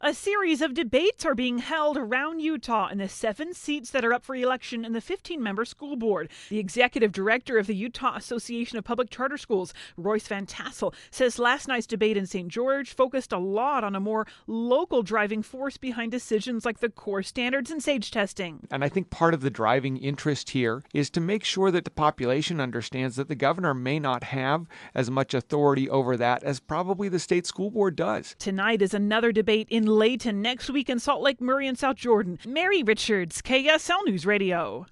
A series of debates are being held around Utah in the 7 seats that are up for election in the 15-member school board. The executive director of the Utah Association of Public Charter Schools, Royce Van Tassel, says last night's debate in St. George focused a lot on a more local driving force behind decisions like the core standards and SAGE testing. And I think part of the driving interest here is to make sure that the population understands that the governor may not have as much authority over that as probably the state school board does. Tonight is another debate in Layton, next week in Salt Lake, Murray, and South Jordan. Mary Richards, KSL News Radio.